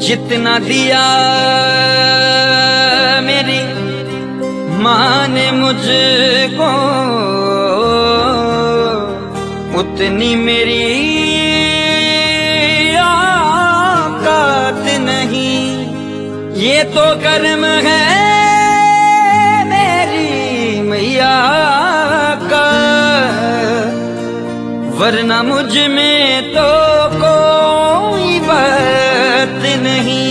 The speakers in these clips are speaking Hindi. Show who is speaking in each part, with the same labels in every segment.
Speaker 1: जितना दिया मेरी माँ ने मुझको, उतनी मेरी औकात नहीं। ये तो कर्म है मेरी मैया का, वरना मुझ में तो कोई बात नहीं।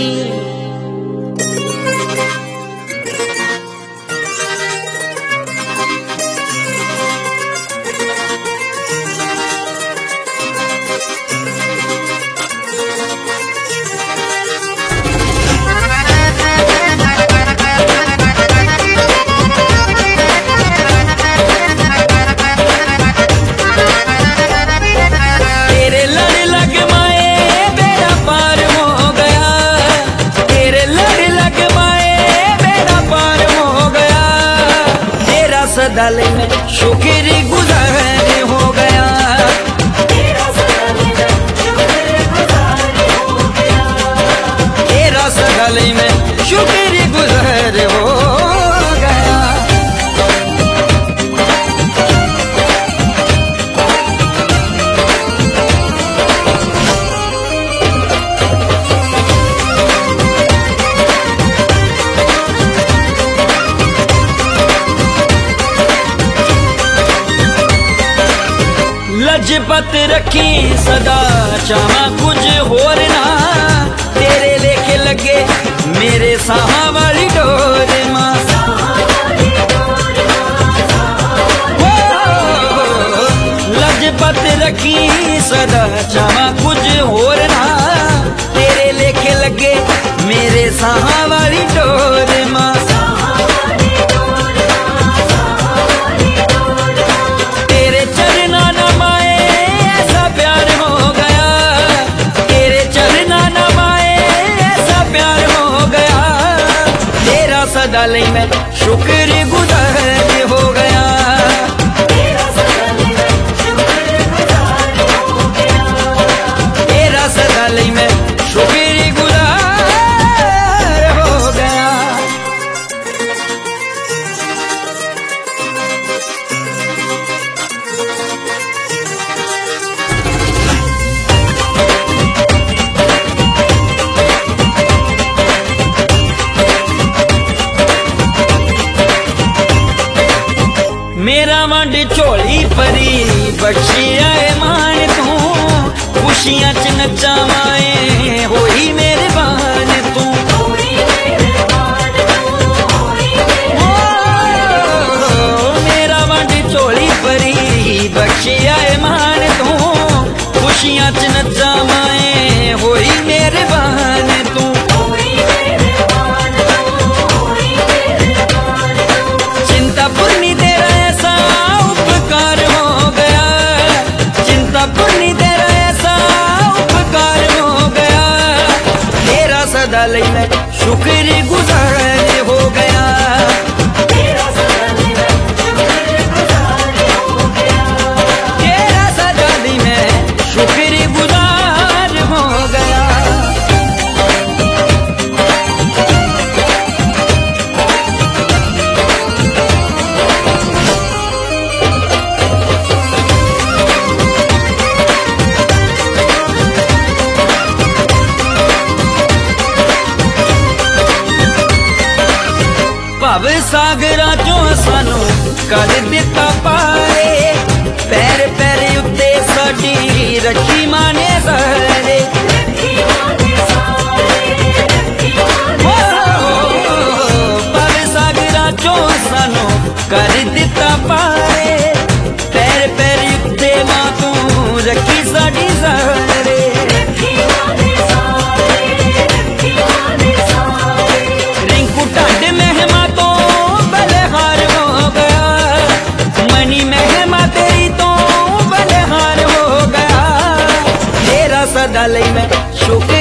Speaker 1: सदा में शुक्र गुज़ार हो गया, तेरा सदा में शुक्र गुज़ार हो गया। लजपत रखी सदा चाहा कुछ होर ना, तेरे लेखे लगे मेरे साह वाली डोर मां। लजपत रखी सदा चाहा कुछ होर ना, तेरे लेखे लगे मेरे साह वाली डोर मां। सदा में शुक्र गुज़ार हो गया, तेरा सदा में शुक्र गुज़ार हो गया। मेरा वंड झोली परी बख्शी आए मान तू, खुशियां च नचावाए होई मेहरबान तू। मेरा वंड झोली परी बख्शी आए मान तू, खुशियां च नचावाए होई मेहरबान तू। चिंतापूर्णी तेरा ऐसा उपकार हो गया, चिंतापूर्णी तेरा ऐसा उपकार हो गया, तेरा सदा में शुक्र गुज़ार हो गया, तेरा सदा में शुक्र गुज़ार हो गया, तेरा सदा में शुक्र गुज़ार हो गया। भव सागरा चो सानू कर दिता पारे, पैर पैर उत्ते साडी रखी माने सारे। भव सागरा चो सानू कर दिता पारे, पैर पैर उत्ते मां तू रखी साडी सारे। रिंकू ढंड मेहमा सदा में शुक्र